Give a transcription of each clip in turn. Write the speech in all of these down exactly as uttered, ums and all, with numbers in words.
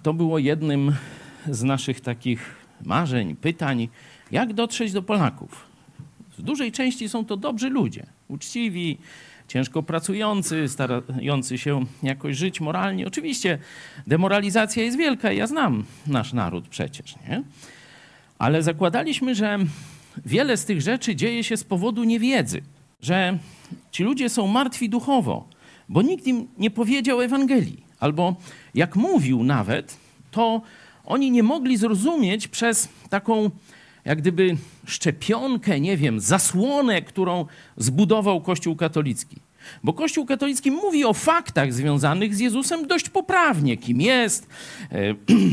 to było jednym z naszych takich marzeń, pytań, jak dotrzeć do Polaków. W dużej części są to dobrzy ludzie, uczciwi, ciężko pracujący, starający się jakoś żyć moralnie. Oczywiście demoralizacja jest wielka, ja znam nasz naród przecież, nie? Ale zakładaliśmy, że wiele z tych rzeczy dzieje się z powodu niewiedzy, że ci ludzie są martwi duchowo, bo nikt im nie powiedział Ewangelii. Albo jak mówił nawet, to oni nie mogli zrozumieć przez taką jak gdyby szczepionkę, nie wiem, zasłonę, którą zbudował Kościół katolicki. Bo Kościół katolicki mówi o faktach związanych z Jezusem dość poprawnie. Kim jest, e,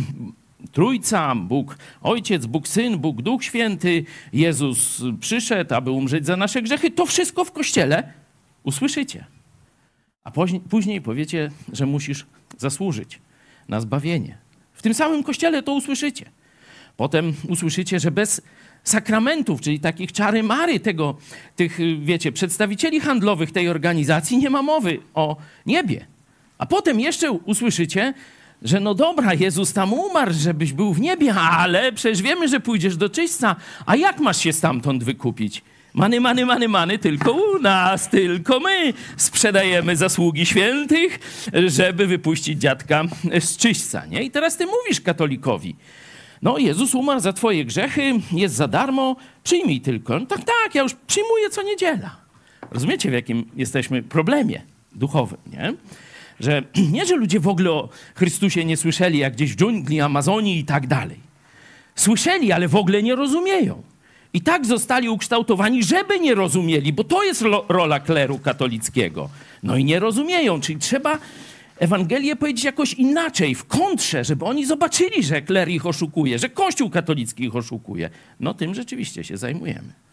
Trójca, Bóg Ojciec, Bóg Syn, Bóg Duch Święty, Jezus przyszedł, aby umrzeć za nasze grzechy. To wszystko w Kościele usłyszycie. A później, później powiecie, że musisz zasłużyć na zbawienie. W tym samym Kościele to usłyszycie. Potem usłyszycie, że bez sakramentów, czyli takich czary-mary tego, tych, wiecie, przedstawicieli handlowych tej organizacji nie ma mowy o niebie. A potem jeszcze usłyszycie, że no dobra, Jezus tam umarł, żebyś był w niebie, ale przecież wiemy, że pójdziesz do czyśćca, a jak masz się stamtąd wykupić? Many, many, many, many, tylko u nas, tylko my sprzedajemy zasługi świętych, żeby wypuścić dziadka z czyśćca, nie? I teraz ty mówisz katolikowi, no Jezus umarł za twoje grzechy, jest za darmo, przyjmij tylko. No tak, tak, ja już przyjmuję co niedziela. Rozumiecie, w jakim jesteśmy problemie duchowym, nie? Że nie, że ludzie w ogóle o Chrystusie nie słyszeli, jak gdzieś w dżungli, Amazonii i tak dalej. Słyszeli, ale w ogóle nie rozumieją. I tak zostali ukształtowani, żeby nie rozumieli, bo to jest ro- rola kleru katolickiego. No i nie rozumieją, czyli trzeba Ewangelię powiedzieć jakoś inaczej, w kontrze, żeby oni zobaczyli, że kler ich oszukuje, że Kościół katolicki ich oszukuje. No tym rzeczywiście się zajmujemy.